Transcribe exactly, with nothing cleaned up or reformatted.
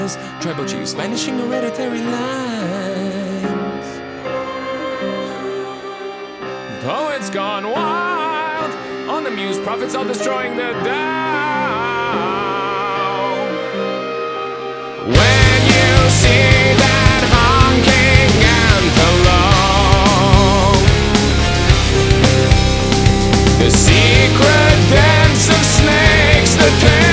Tribal chiefs vanishing hereditary lines. Poets gone wild. On the muse, prophets are destroying the Tao. When you see that honking antelope, the secret dance of snakes, the